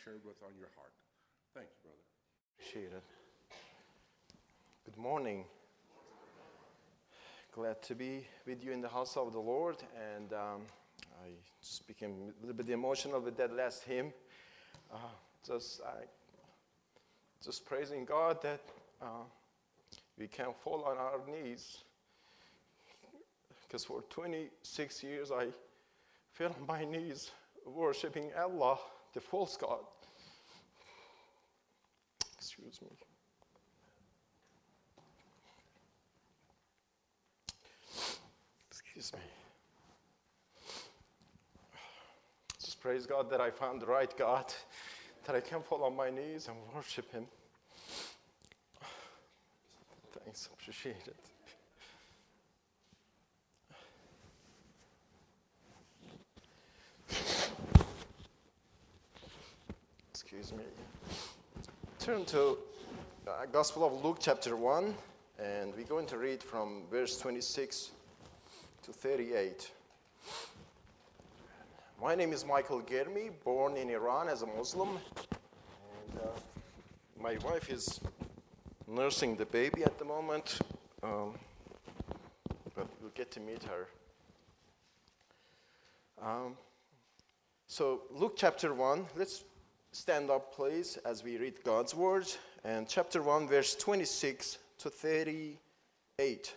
shared what's on your heart. Thank you, brother. Appreciate it. Good morning. Glad to be with you in the house of the Lord, and I just became a little bit emotional with that last hymn. Just praising God that we can fall on our knees, because for 26 years I fell on my knees worshiping Allah, the false God. Excuse me. Excuse me. Just praise God that I found the right God, that I can fall on my knees and worship Him. Thanks, appreciate it. Excuse me. Turn to Gospel of Luke chapter 1, and we're going to read from verse 26 to 38. My name is Michael Germi, born in Iran as a Muslim, and my wife is nursing the baby at the moment, but we'll get to meet her. So Luke chapter 1, let's stand up please as we read God's word, and chapter 1 verse 26 to 38.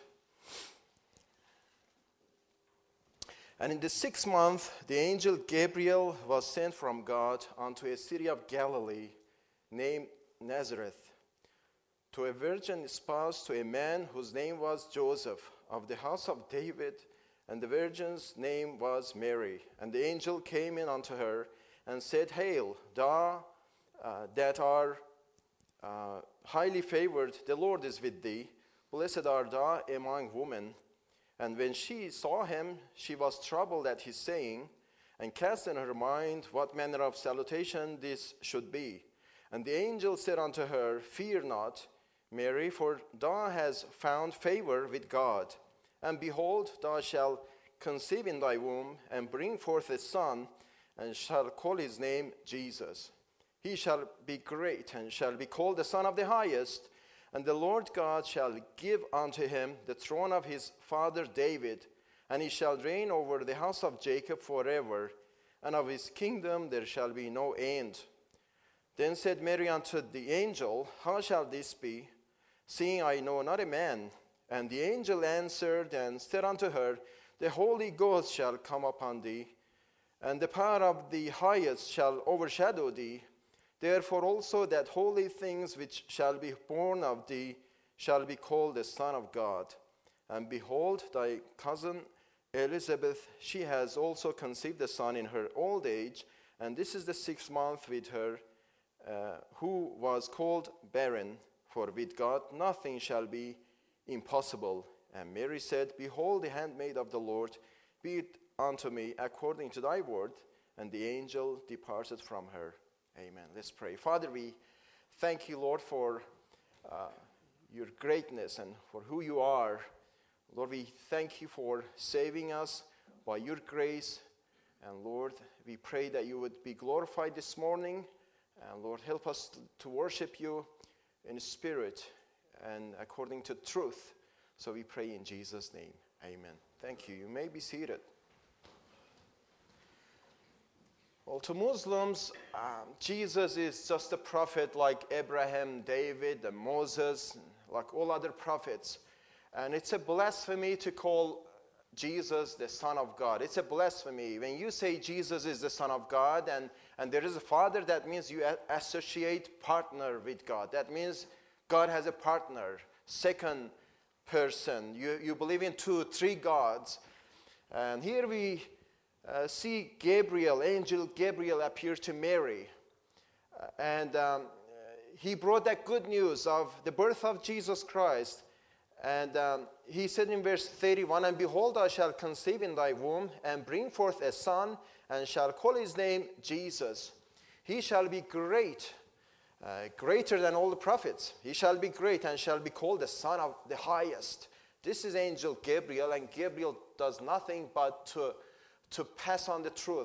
And in the 6th month, the angel Gabriel was sent from God unto a city of Galilee named Nazareth, to a virgin espoused to a man whose name was Joseph, of the house of David, and the virgin's name was Mary. And the angel came in unto her, and said, Hail, thou that art highly favored, the Lord is with thee. Blessed art thou among women. And when she saw him, she was troubled at his saying, and cast in her mind what manner of salutation this should be. And the angel said unto her, Fear not, Mary, for thou hast found favor with God. And behold, thou shalt conceive in thy womb, and bring forth a son, and shall call his name Jesus. He shall be great, and shall be called the Son of the Highest. And the Lord God shall give unto him the throne of his father David, and he shall reign over the house of Jacob forever, and of his kingdom there shall be no end. Then said Mary unto the angel, How shall this be, seeing I know not a man? And the angel answered and said unto her, The Holy Ghost shall come upon thee, and the power of the Highest shall overshadow thee. Therefore also that holy things which shall be born of thee shall be called the Son of God. And behold, thy cousin Elizabeth, she has also conceived a son in her old age, and this is the 6th month with her, who was called barren, for with God nothing shall be impossible. And Mary said, Behold, the handmaid of the Lord, be it unto me according to thy word. And the angel departed from her. Amen. Let's pray. Father, we thank you, Lord, for your greatness and for who you are. Lord, we thank you for saving us by your grace. And Lord, we pray that you would be glorified this morning. And Lord, help us to worship you in spirit and according to truth. So we pray in Jesus' name. Amen. Thank you. You may be seated. Well, to Muslims, Jesus is just a prophet like Abraham, David, and Moses, like all other prophets. And it's a blasphemy to call Jesus the Son of God. It's a blasphemy. When you say Jesus is the Son of God and there is a Father, that means you associate partner with God. That means God has a partner, second person. You believe in 2, 3 gods. And here we see angel Gabriel appear to Mary. And he brought that good news of the birth of Jesus Christ. And he said in verse 31, And behold, thou shalt conceive in thy womb, and bring forth a son, and shall call his name Jesus. He shall be great, greater than all the prophets. He shall be great, and shall be called the Son of the Highest. This is angel Gabriel, and Gabriel does nothing but to pass on the truth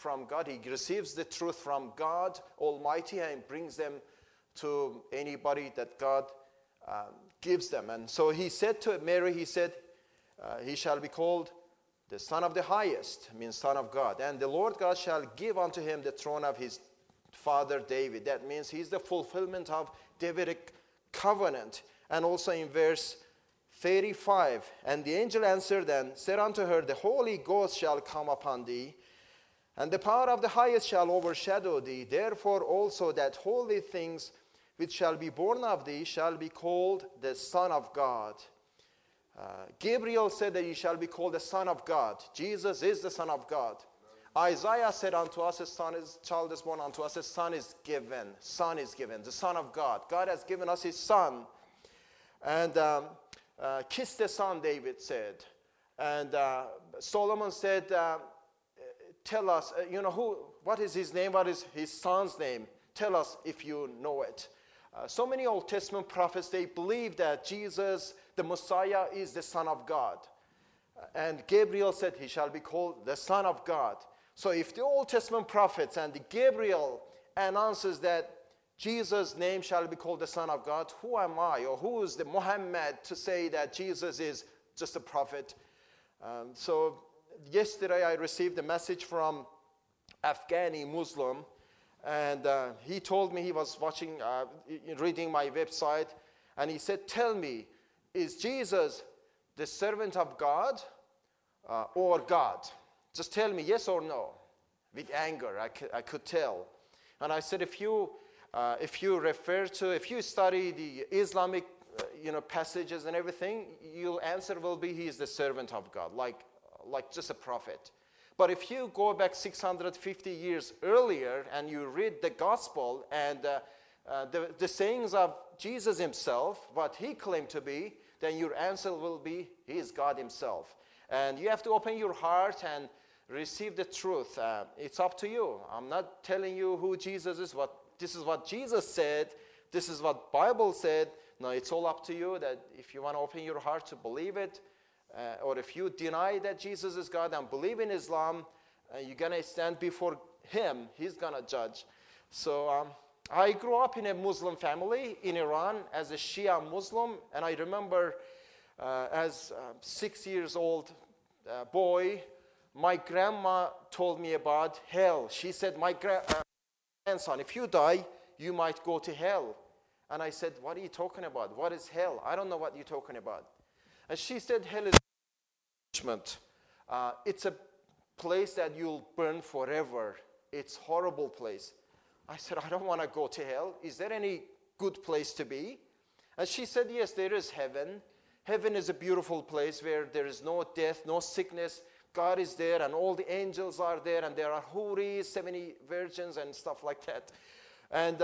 from God. He receives the truth from God Almighty and brings them to anybody that God gives them. And so he said to Mary, he said, he shall be called the Son of the Highest, means Son of God. And the Lord God shall give unto him the throne of his father David. That means he's the fulfillment of Davidic covenant. And also in verse 35, and the angel answered and said unto her, the Holy Ghost shall come upon thee, and the power of the Highest shall overshadow thee. Therefore also that holy things which shall be born of thee shall be called the Son of God. Gabriel said that he shall be called the Son of God. Jesus is the Son of God. Isaiah said unto us, child is born unto us, a son is given. Son is given, the Son of God. God has given us his Son. And kiss the Son, David said. And Solomon said, tell us, what is his name? What is his son's name? Tell us if you know it. So many Old Testament prophets, they believe that Jesus, the Messiah, is the Son of God. And Gabriel said he shall be called the Son of God. So if the Old Testament prophets and the Gabriel announces that Jesus' name shall be called the Son of God, who am I, or who is the Muhammad to say that Jesus is just a prophet? So yesterday I received a message from Afghani Muslim, and he told me he was reading my website, and he said, tell me, is Jesus the servant of God or God? Just tell me yes or no. With anger, I could tell. And I said, if you study the Islamic passages and everything, your answer will be he is the servant of God, like just a prophet. But if you go back 650 years earlier and you read the gospel and the sayings of Jesus himself, what he claimed to be, then your answer will be he is God himself. And you have to open your heart and receive the truth. It's up to you. I'm not telling you who Jesus is. This is what Jesus said. This is what Bible said. No, it's all up to you that if you want to open your heart to believe it, or if you deny that Jesus is God and believe in Islam, you're going to stand before him. He's going to judge. So I grew up in a Muslim family in Iran as a Shia Muslim. And I remember as a 6 years old boy, my grandma told me about hell. She said, my grandson, if you die, you might go to hell. And I said, what are you talking about? What is hell? I don't know what you're talking about. And she said, hell is punishment. It's a place that you'll burn forever. It's a horrible place. I said, I don't want to go to hell. Is there any good place to be? And she said, yes, there is heaven. Heaven is a beautiful place where there is no death, no sickness. God is there and all the angels are there and there are huris, 70 virgins and stuff like that. And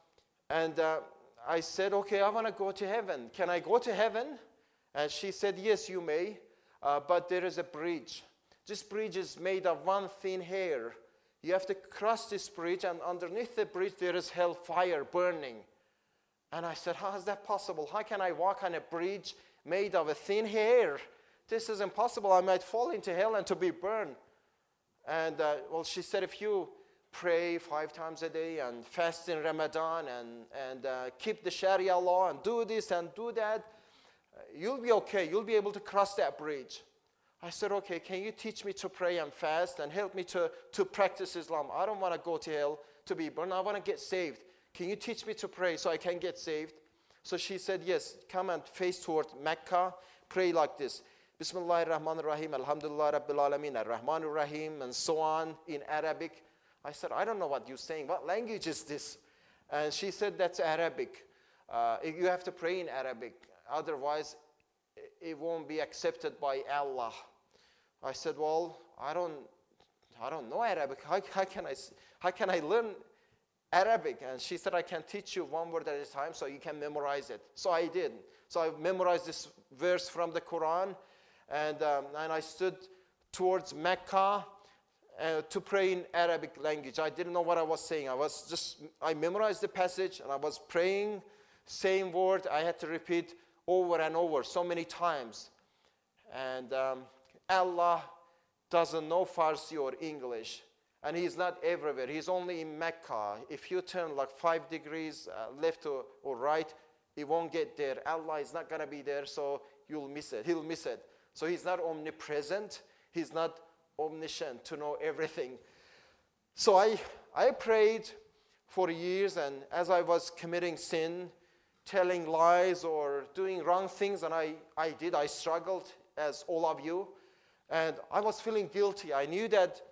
I said, okay, I want to go to heaven. Can I go to heaven? And she said, yes, you may, but there is a bridge. This bridge is made of one thin hair. You have to cross this bridge, and underneath the bridge there is hellfire burning. And I said, how is that possible? How can I walk on a bridge made of a thin hair? This is impossible. I might fall into hell and to be burned. And she said, if you pray 5 times a day and fast in Ramadan and keep the Sharia law and do this and do that, you'll be okay. You'll be able to cross that bridge. I said, okay, can you teach me to pray and fast and help me to practice Islam? I don't want to go to hell to be burned. I want to get saved. Can you teach me to pray so I can get saved? So she said, yes, come and face toward Mecca. Pray like this. Bismillahirrahmanirrahim, Alhamdulillah Rabbil Alameen, Ar-Rahmanir Rahim, and so on in Arabic. I said, I don't know what you're saying. What language is this? And she said, that's Arabic. You have to pray in Arabic. Otherwise, it won't be accepted by Allah. I said, well, I don't know Arabic. How can I learn Arabic? And she said, I can teach you one word at a time so you can memorize it. So I did. So I memorized this verse from the Quran, and I stood towards Mecca to pray in Arabic language. I didn't know what I was saying. I memorized the passage, and I was praying, same word. I had to repeat over and over so many times. And Allah doesn't know Farsi or English. And he's not everywhere. He's only in Mecca. If you turn like 5 degrees left or right, it won't get there. Allah is not going to be there, so you'll miss it. He'll miss it. So he's not omnipresent. He's not omniscient to know everything. So I prayed for years, and as I was committing sin, telling lies or doing wrong things, and I struggled as all of you, and I was feeling guilty. I knew that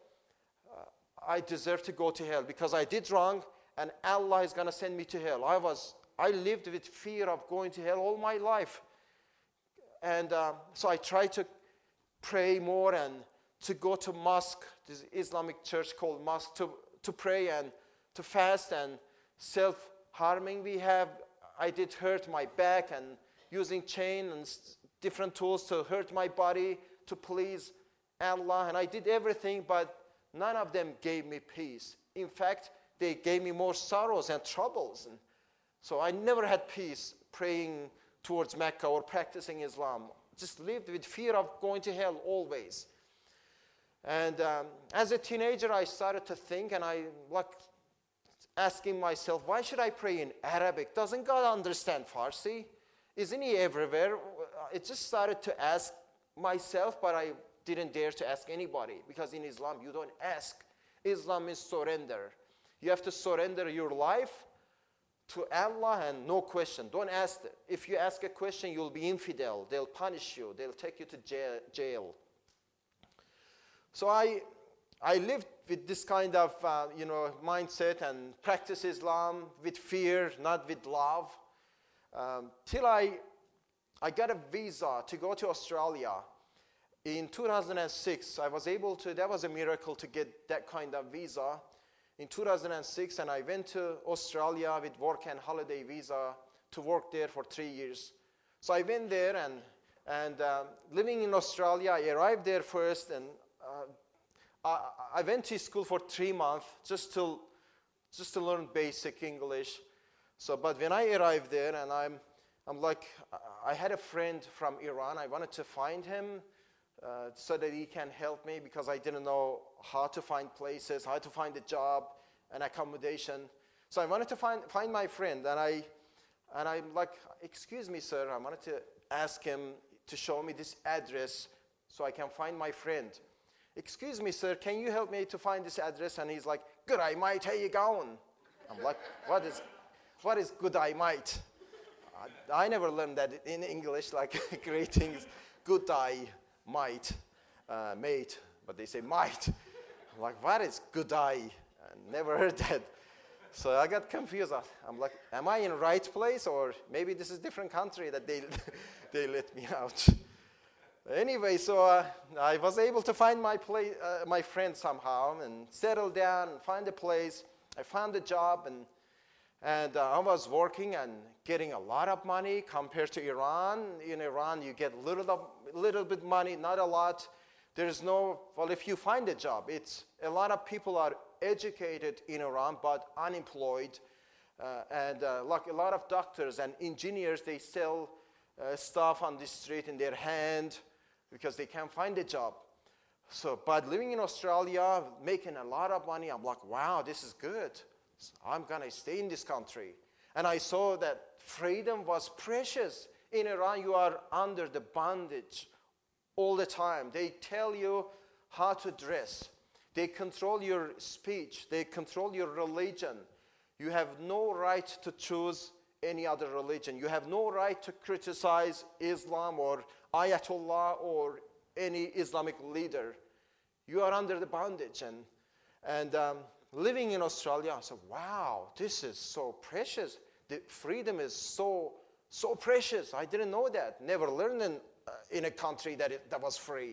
I deserved to go to hell because I did wrong, and Allah is going to send me to hell. I lived with fear of going to hell all my life. And so I tried to pray more and to go to mosque, this Islamic church called mosque, to pray and to fast and self-harming. I did hurt my back and using chain and different tools to hurt my body to please Allah. And I did everything, but none of them gave me peace. In fact, they gave me more sorrows and troubles. And so I never had peace praying towards Mecca or practicing Islam. Just lived with fear of going to hell always. And as a teenager, I started to think, and I asking myself, why should I pray in Arabic? Doesn't God understand Farsi? Isn't he everywhere? I just started to ask myself, but I didn't dare to ask anybody, because in Islam you don't ask. Islam is surrender. You have to surrender your life to Allah and no question. Don't ask. If you ask a question, you'll be infidel. They'll punish you. They'll take you to jail. So I lived with this kind of mindset and practice Islam with fear, not with love, till I got a visa to go to Australia. In 2006, I was able to, that was a miracle to get that kind of visa. In 2006, and I went to Australia with work and holiday visa to work there for 3 years. So I went there and living in Australia, I arrived there first, and I went to school for 3 months just to learn basic English. So, but when I arrived there, and I'm like, I had a friend from Iran. I wanted to find him so that he can help me, because I didn't know how to find places, how to find a job and accommodation. So I wanted to find my friend, and I'm like, excuse me, sir, I wanted to ask him to show me this address so I can find my friend. Excuse me, sir, can you help me to find this address? And he's like, good, I might. How you going? I'm like, what is good, I might? I never learned that in English, like greetings, good, I might, mate, but they say might. I'm like, what is good, I never heard that. So I got confused. I'm like, am I in the right place, or maybe this is a different country that they let me out? Anyway, so I was able to find my friend somehow and settle down and find a place. I found a job, and I was working and getting a lot of money compared to Iran. In Iran, you get little bit money, not a lot. There's no, well, if you find a job, a lot of people are educated in Iran but unemployed. Like a lot of doctors and engineers, they sell stuff on the street in their hand because they can't find a job. So, but living in Australia, making a lot of money, I'm like, wow, this is good. I'm going to stay in this country. And I saw that freedom was precious. In Iran, you are under the bondage all the time. They tell you how to dress. They control your speech. They control your religion. You have no right to choose any other religion. You have no right to criticize Islam or Ayatollah or any Islamic leader. You are under the bondage. And living in Australia, I said, wow, this is so precious. The freedom is so precious. I didn't know that. Never learned in a country that was free.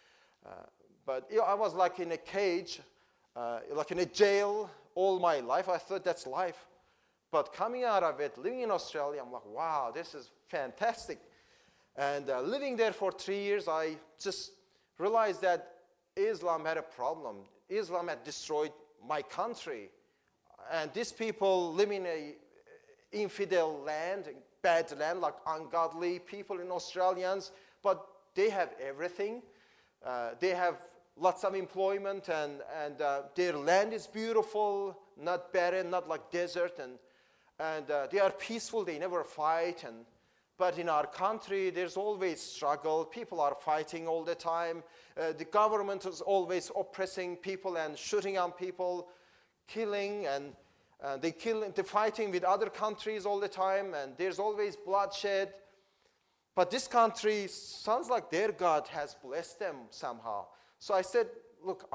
But I was like in a cage, like in a jail all my life. I thought that's life. But coming out of it, living in Australia, I'm like, wow, this is fantastic. And living there for 3 years, I just realized that Islam had a problem. Islam had destroyed my country. And these people live in a infidel land, bad land, like ungodly people in Australians, but they have everything. They have lots of employment, and their land is beautiful, not barren, not like desert, and they are peaceful, they never fight. But in our country, there's always struggle. People are fighting all the time. The government is always oppressing people and shooting on people, killing, and they're fighting with other countries all the time, and there's always bloodshed. But this country sounds like their God has blessed them somehow. So I said, look,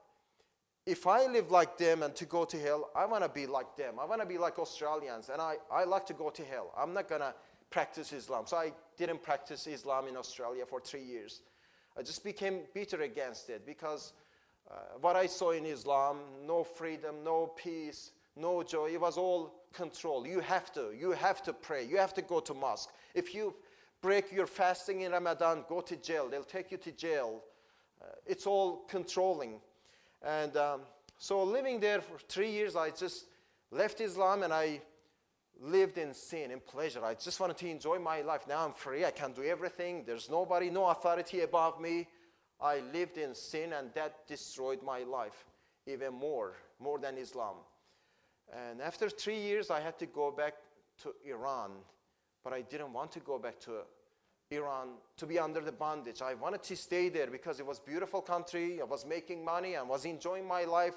if I live like them and to go to hell, I want to be like them. I want to be like Australians, and I like to go to hell. I'm not going to practice Islam. So I didn't practice Islam in Australia for 3 years. I just became bitter against it because what I saw in Islam, no freedom, no peace, no joy, it was all control. You have to pray. You have to go to mosque. If you break your fasting in Ramadan, go to jail. They'll take you to jail. It's all controlling. And so living there for 3 years, I just left Islam and I lived in sin, in pleasure. I just wanted to enjoy my life. Now I'm free. I can do everything. There's nobody, no authority above me. I lived in sin, and that destroyed my life even more than Islam. And after 3 years, I had to go back to Iran. But I didn't want to go back to Iran to be under the bondage. I wanted to stay there because it was a beautiful country. I was making money and was enjoying my life.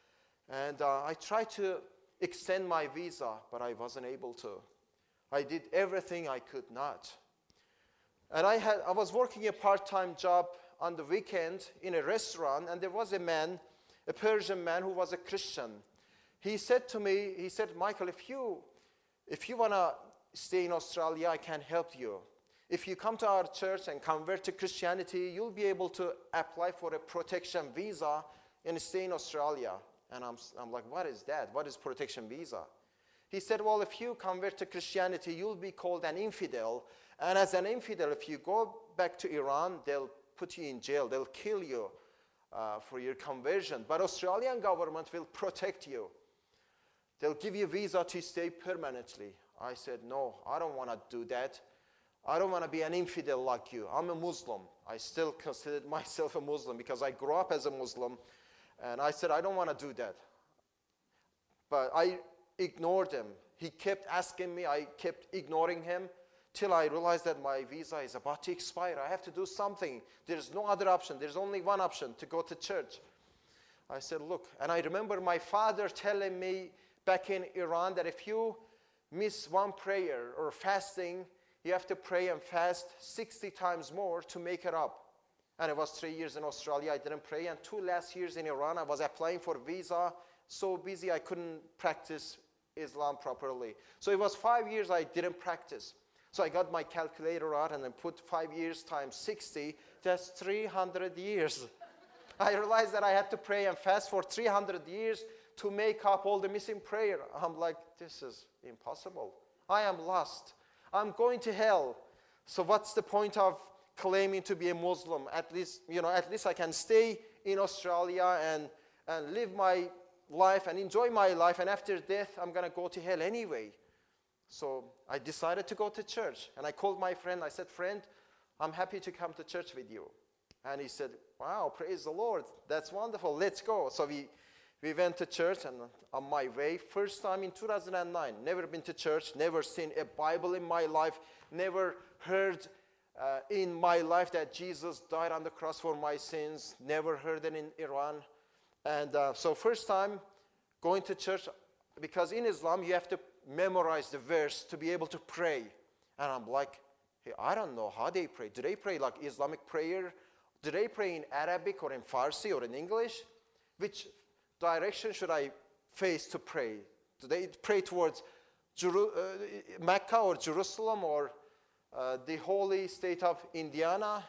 And I tried to extend my visa, but I wasn't able to. I did everything I could not. And I was working a part-time job on the weekend in a restaurant, and there was a Persian man who was a Christian. He said to me, Michael, if you want to stay in Australia, I can help you. If you come to our church and convert to Christianity, you'll be able to apply for a protection visa and stay in Australia. And I'm like, what is that? What is protection visa? He said, well, if you convert to Christianity, you'll be called an infidel. And as an infidel, if you go back to Iran, they'll put you in jail. They'll kill you for your conversion. But Australian government will protect you. They'll give you a visa to stay permanently. I said, no, I don't want to do that. I don't want to be an infidel like you. I'm a Muslim. I still consider myself a Muslim because I grew up as a Muslim. And I said, I don't want to do that. But I ignored him. He kept asking me. I kept ignoring him till I realized that my visa is about to expire. I have to do something. There's no other option. There's only one option, to go to church. I said, look. And I remember my father telling me back in Iran that if you miss one prayer or fasting, you have to pray and fast 60 times more to make it up. And it was 3 years in Australia, I didn't pray. And 2 last years in Iran, I was applying for visa. So busy, I couldn't practice Islam properly. So it was 5 years I didn't practice. So I got my calculator out and then put 5 years times 60. That's 300 years. I realized that I had to pray and fast for 300 years to make up all the missing prayer. I'm like, this is impossible. I am lost. I'm going to hell. So what's the point of claiming to be a Muslim? At least I can stay in Australia and live my life and enjoy my life. And after death, I'm going to go to hell anyway. So I decided to go to church. And I called my friend. I said, friend, I'm happy to come to church with you. And he said, wow, praise the Lord. That's wonderful. Let's go. So we went to church, and on my way, first time in 2009, never been to church, never seen a Bible in my life, never heard in my life that Jesus died on the cross for my sins, never heard it in Iran. And so first time going to church, because in Islam you have to memorize the verse to be able to pray. And I'm like, hey, I don't know how they pray. Do they pray like Islamic prayer? Do they pray in Arabic or in Farsi or in English? Which direction should I face to pray? Do they pray towards Mecca or Jerusalem or the holy state of Indiana?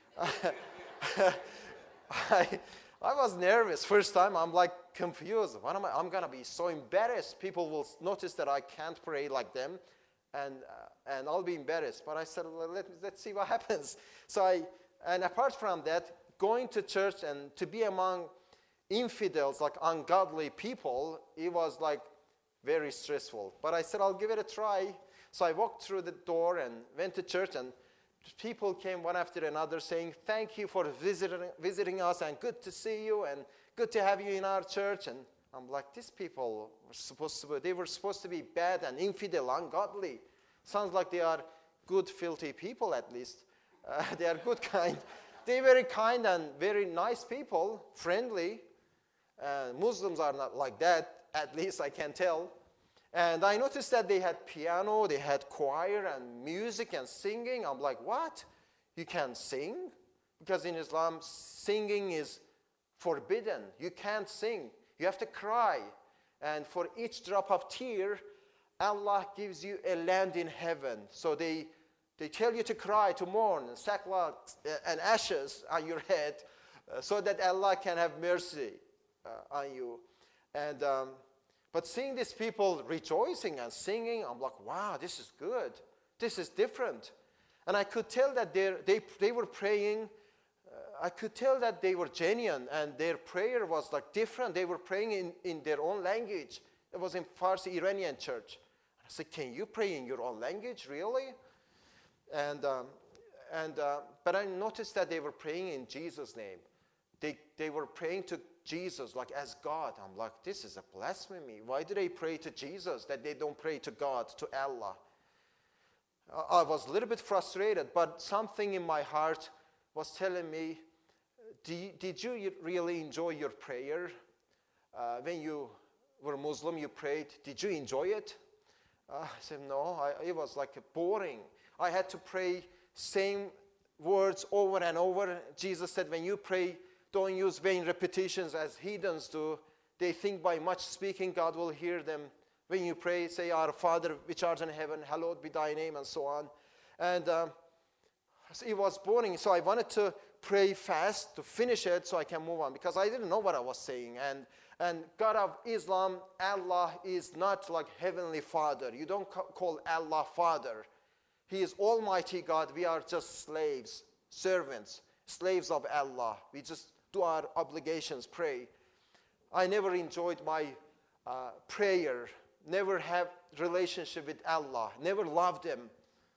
I was nervous first time. I'm like confused. I'm going to be so embarrassed. People will notice that I can't pray like them, and I'll be embarrassed. But I said, let's see what happens. And apart from that, going to church and to be among infidels, like ungodly people, it was like very stressful. But I said, I'll give it a try. So I walked through the door and went to church, and people came one after another saying, thank you for visiting us, and good to see you, and good to have you in our church. And I'm like, these people were supposed to be bad and infidel, ungodly. Sounds like they are good, filthy people at least. They are good, kind. They're very kind and very nice people, friendly. Muslims are not like that, at least I can tell. And I noticed that they had piano, they had choir and music and singing. I'm like, what? You can sing? Because in Islam, singing is forbidden. You can't sing. You have to cry. And for each drop of tear, Allah gives you a land in heaven. So they tell you to cry, to mourn, sackcloth and ashes on your head, so that Allah can have mercy on you. And but seeing these people rejoicing and singing, I'm like, wow, this is good. This is different. And I could tell that they were praying. I could tell that they were genuine, and their prayer was like different. They were praying in their own language. It was in Farsi Iranian church. I said, can you pray in your own language, really? But I noticed that they were praying in Jesus' name. They were praying to Jesus, like as God. I'm like, this is a blasphemy. Why do they pray to Jesus that they don't pray to God, to Allah? I was a little bit frustrated, but something in my heart was telling me, did you really enjoy your prayer? When you were Muslim, you prayed. Did you enjoy it? I said, no, it was like boring. I had to pray same words over and over. Jesus said, when you pray, don't use vain repetitions as heathens do. They think by much speaking God will hear them. When you pray, say, Our Father which art in heaven, hallowed be thy name, and so on. And so it was boring, so I wanted to pray fast to finish it so I can move on, because I didn't know what I was saying. And God of Islam, Allah is not like Heavenly Father. You don't call Allah Father. He is Almighty God. We are just slaves, servants, slaves of Allah. We just do our obligations, pray. I never enjoyed my prayer, never have relationship with Allah, never loved Him.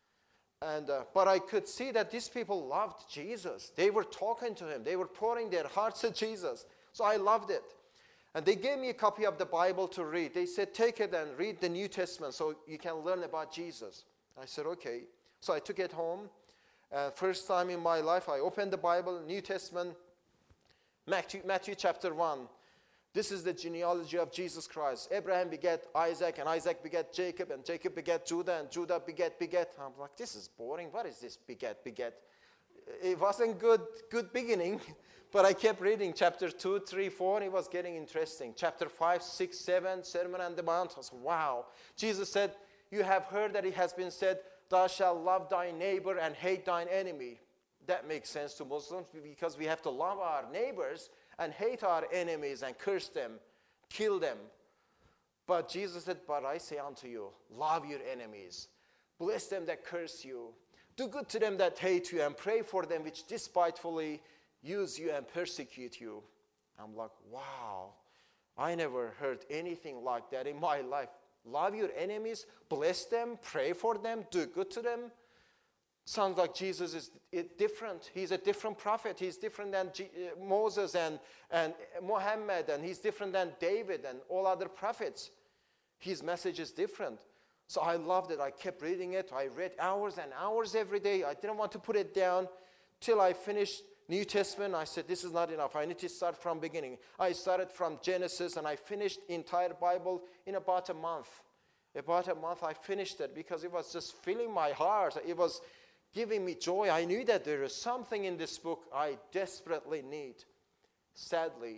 But I could see that these people loved Jesus. They were talking to Him. They were pouring their hearts to Jesus. So I loved it. And they gave me a copy of the Bible to read. They said, take it and read the New Testament so you can learn about Jesus. I said, okay. So I took it home. First time in my life, I opened the Bible, New Testament, Matthew chapter 1. This is the genealogy of Jesus Christ. Abraham begat Isaac, and Isaac begat Jacob, and Jacob begat Judah, and Judah begat. I'm like, this is boring. What is this begat? It wasn't good beginning, but I kept reading chapter 2, 3, 4, and it was getting interesting. Chapter 5, 6, 7, Sermon on the Mount. I was, wow. Jesus said, you have heard that it has been said, thou shalt love thy neighbor and hate thine enemy. That makes sense to Muslims, because we have to love our neighbors and hate our enemies and curse them, kill them. But Jesus said, but I say unto you, love your enemies, bless them that curse you, do good to them that hate you, and pray for them which despitefully use you and persecute you. I'm like, wow, I never heard anything like that in my life. Love your enemies, bless them, pray for them, do good to them. Sounds like Jesus is different. He's a different prophet. He's different than Moses and Muhammad, and he's different than David and all other prophets. His message is different. So I loved it. I kept reading it. I read hours and hours every day. I didn't want to put it down till I finished New Testament. I said, this is not enough. I need to start from beginning. I started from Genesis, and I finished the entire Bible in about a month. About a month I finished it, because it was just filling my heart. It was giving me joy. I knew that there is something in this book I desperately need. Sadly,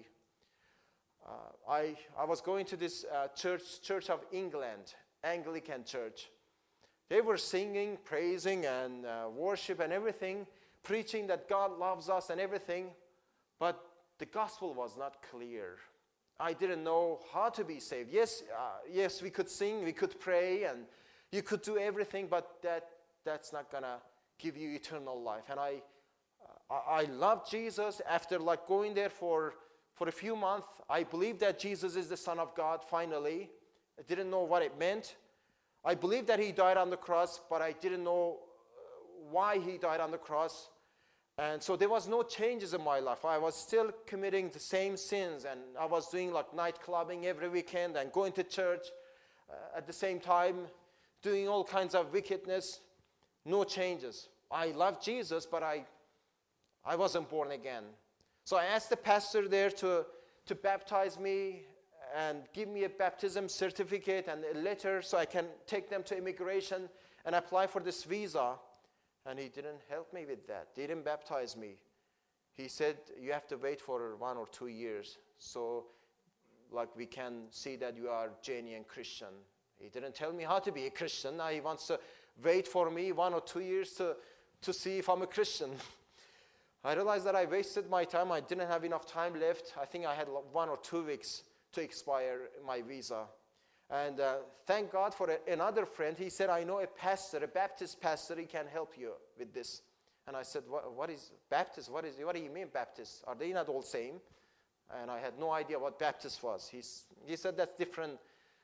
I was going to this Church of England, Anglican church. They were singing, praising, and worship and everything, preaching that God loves us and everything, but the gospel was not clear. I didn't know how to be saved. Yes, we could sing, we could pray, and you could do everything, but that's not gonna give you eternal life. And I loved Jesus. After like going there for a few months, I believed that Jesus is the Son of God finally. I didn't know what it meant. I believed that He died on the cross, but I didn't know why he died on the cross. And so there was no changes in my life. I was still committing the same sins, and I was doing like night clubbing every weekend and going to church at the same time, doing all kinds of wickedness. No changes. I loved Jesus, but I wasn't born again. So I asked the pastor there to baptize me and give me a baptism certificate and a letter so I can take them to immigration and apply for this visa. And he didn't help me with that. He didn't baptize me. He said, you have to wait for 1 or 2 years so like we can see that you are genuine Christian. He didn't tell me how to be a Christian. Now he wants to wait for me 1 or 2 years to see if I'm a Christian. I realized that I wasted my time. I didn't have enough time left. I think I had 1 or 2 weeks to expire my visa. And thank God for another friend. He said, I know a pastor, a Baptist pastor. He can help you with this. And I said, what is Baptist? What do you mean Baptist? Are they not all same? And I had no idea what Baptist was. He said that's different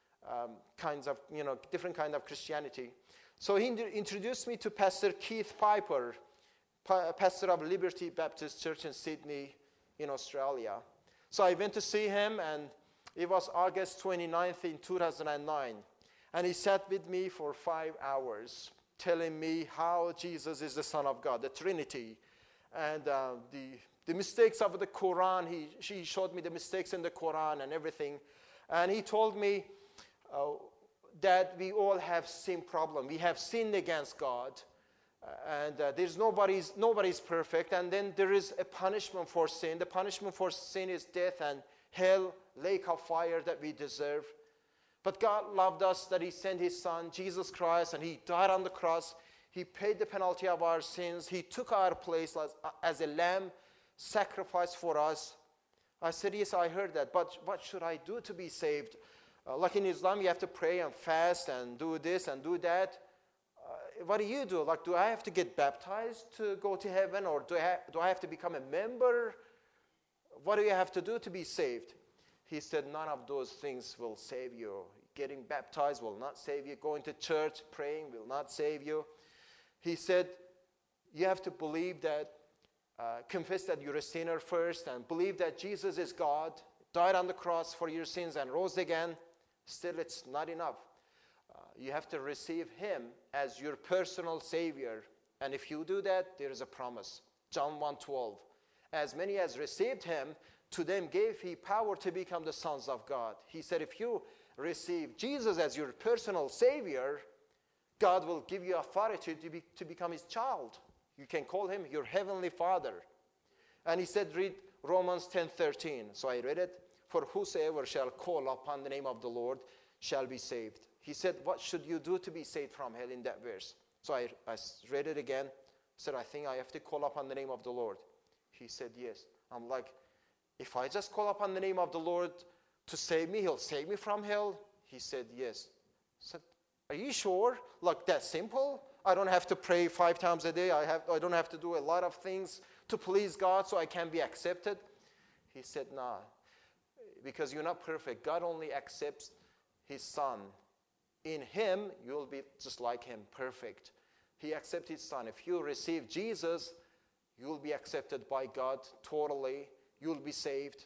different kind of Christianity. So he introduced me to Pastor Keith Piper, pastor of Liberty Baptist Church in Sydney, in Australia. So I went to see him, and it was August 29th in 2009. And he sat with me for 5 hours, telling me how Jesus is the Son of God, the Trinity. And the mistakes of the Quran, he showed me the mistakes in the Quran and everything. And he told me that we all have sin problem. We have sinned against God. And there's nobody's perfect. And then there is a punishment for sin. The punishment for sin is death and hell, lake of fire that we deserve. But God loved us that he sent his son, Jesus Christ, and he died on the cross. He paid the penalty of our sins. He took our place as a lamb, sacrificed for us. I said, yes, I heard that, but what should I do to be saved? Like in Islam, you have to pray and fast and do this and do that. What do you do? Like, do I have to get baptized to go to heaven, or do I have to become a member? What do you have to do to be saved? He said, none of those things will save you. Getting baptized will not save you. Going to church, praying will not save you. He said, you have to believe that, confess that you're a sinner first, and believe that Jesus is God, died on the cross for your sins and rose again. Still, it's not enough. You have to receive him as your personal Savior. And if you do that, there is a promise. John 1:12. As many as received him, to them gave he power to become the sons of God. He said, if you receive Jesus as your personal Savior, God will give you authority to become his child. You can call him your heavenly Father. And he said, read Romans 10:13. So I read it. For whosoever shall call upon the name of the Lord shall be saved. He said, what should you do to be saved from hell in that verse? So I read it again. Said, I think I have to call upon the name of the Lord. He said, yes. I'm like, if I just call upon the name of the Lord to save me, he'll save me from hell? He said, yes. I said, are you sure? Like that simple? I don't have to pray 5 times a day. I don't have to do a lot of things to please God so I can be accepted? He said, nah, because you're not perfect. God only accepts his son. In him, you'll be just like him, perfect. He accepts his son. If you receive Jesus, you'll be accepted by God totally. You'll be saved.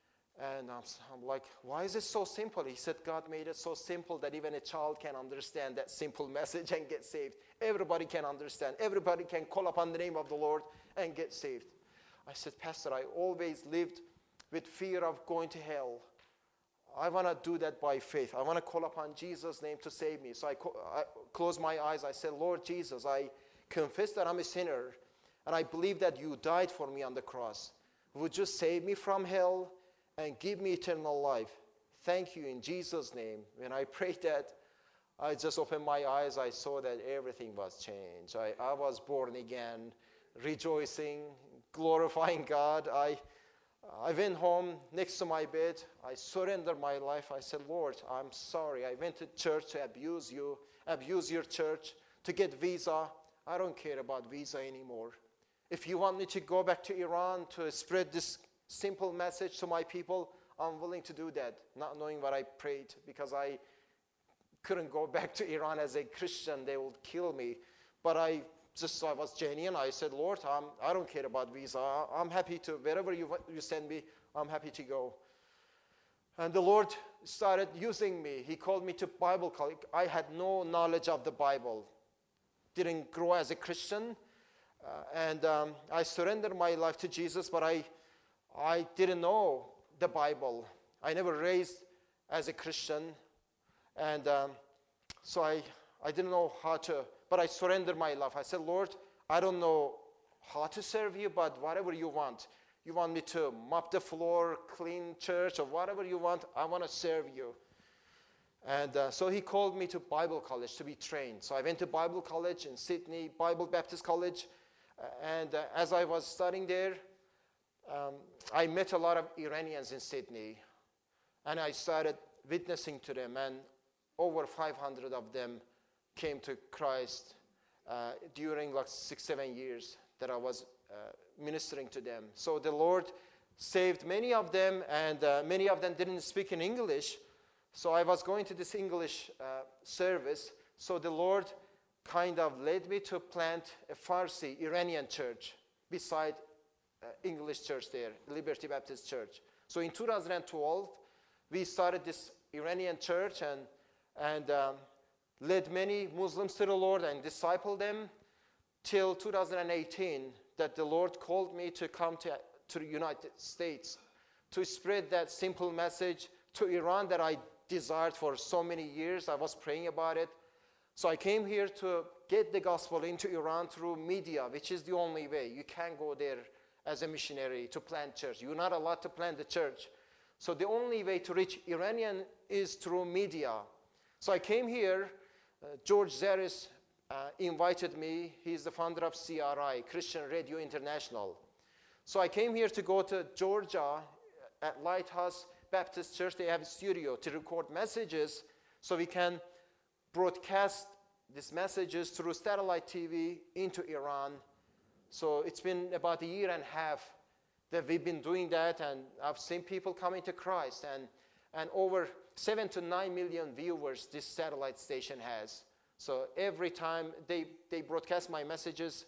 And I'm like, why is it so simple? He said, God made it so simple that even a child can understand that simple message and get saved. Everybody can understand. Everybody can call upon the name of the Lord and get saved. I said, Pastor, I always lived with fear of going to hell. I want to do that by faith. I want to call upon Jesus' name to save me. So I closed my eyes. I said, Lord Jesus, I confess that I'm a sinner, and I believe that you died for me on the cross. Would you save me from hell and give me eternal life? Thank you in Jesus' name. When I prayed that, I just opened my eyes. I saw that everything was changed. I was born again, rejoicing, glorifying God. I went home next to my bed. I surrendered my life. I said, Lord, I'm sorry. I went to church to abuse you, abuse your church, to get visa. I don't care about visa anymore. If you want me to go back to Iran to spread this simple message to my people, I'm willing to do that, not knowing what I prayed, because I couldn't go back to Iran as a Christian. They would kill me. But I just so I was genuine, I said, Lord, I don't care about visa. I'm happy to, wherever you send me, I'm happy to go. And the Lord started using me. He called me to Bible college. I had no knowledge of the Bible. Didn't grow as a Christian. And I surrendered my life to Jesus, but I didn't know the Bible. I never raised as a Christian. And so I didn't know how to, but I surrendered my life. I said, Lord, I don't know how to serve you, but whatever you want. You want me to mop the floor, clean church, or whatever you want, I want to serve you. And so he called me to Bible college to be trained. So I went to Bible college in Sydney, Bible Baptist College. And as I was studying there, I met a lot of Iranians in Sydney. And I started witnessing to them. And over 500 of them came to Christ during like 6-7 years that I was ministering to them. So the Lord saved many of them, and many of them didn't speak in English. So I was going to this English service. So the Lord kind of led me to plant a Farsi Iranian church beside English church there, Liberty Baptist Church. So in 2012, we started this Iranian church and led many Muslims to the Lord and discipled them till 2018, that the Lord called me to come to the United States to spread that simple message to Iran that I desired for so many years. I was praying about it. So I came here to get the gospel into Iran through media, which is the only way. You can't go there as a missionary to plant church. You're not allowed to plant the church. So the only way to reach Iranian is through media. So I came here. George Zaris invited me. He's the founder of CRI, Christian Radio International. So I came here to go to Georgia at Lighthouse Baptist Church. They have a studio to record messages so we can broadcast these messages through satellite TV into Iran. So it's been about 1.5 years that we've been doing that, and I've seen people coming to Christ, and over 7 to 9 million viewers this satellite station has. So every time they broadcast my messages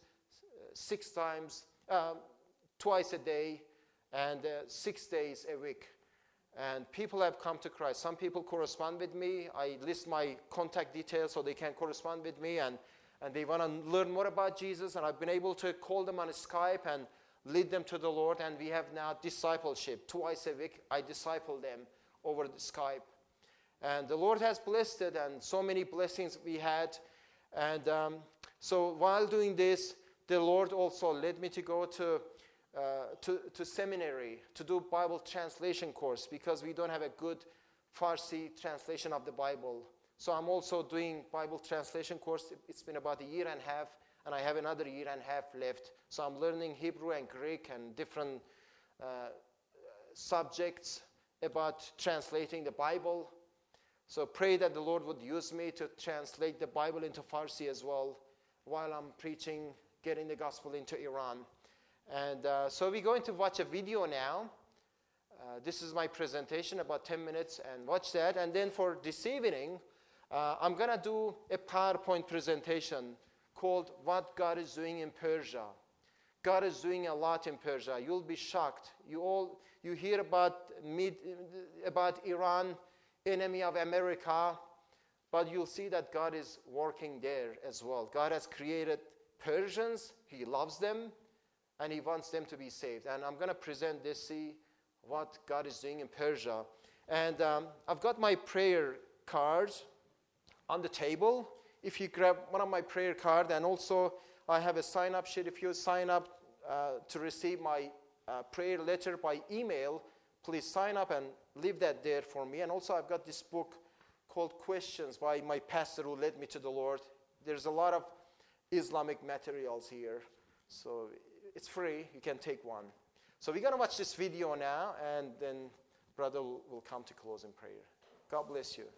6 times, twice a day, and 6 days a week. And people have come to Christ. Some people correspond with me. I list my contact details so they can correspond with me, and they want to learn more about Jesus. And I've been able to call them on Skype and lead them to the Lord. And we have now discipleship. Twice a week, I disciple them over the Skype. And the Lord has blessed it, and so many blessings we had. And so while doing this, the Lord also led me to go to seminary to do Bible translation course, because we don't have a good Farsi translation of the Bible. So I'm also doing Bible translation course. It's been about 1.5 years, and I have another 1.5 years left. So I'm learning Hebrew and Greek and different subjects about translating the Bible. So pray that the Lord would use me to translate the Bible into Farsi as well while I'm preaching, getting the gospel into Iran. And so we're going to watch a video now. This is my presentation, about 10 minutes, and watch that. And then for this evening, I'm going to do a PowerPoint presentation called What God is Doing in Persia. God is doing a lot in Persia. You'll be shocked. You hear about Iran, enemy of America, but you'll see that God is working there as well. God has created Persians. He loves them, and He wants them to be saved. And I'm going to present this, see what God is doing in Persia. And I've got my prayer cards on the table. If you grab one of my prayer cards, and also I have a sign-up sheet. If you sign up to receive my prayer letter by email, please sign up and leave that there for me. And also I've got this book called Questions by my pastor who led me to the Lord. There's a lot of Islamic materials here. So it's free. You can take one. So we're going to watch this video now, and then brother will come to close in prayer. God bless you.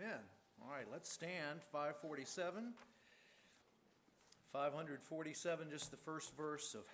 Amen. All right, let's stand. 547. 547, just the first verse of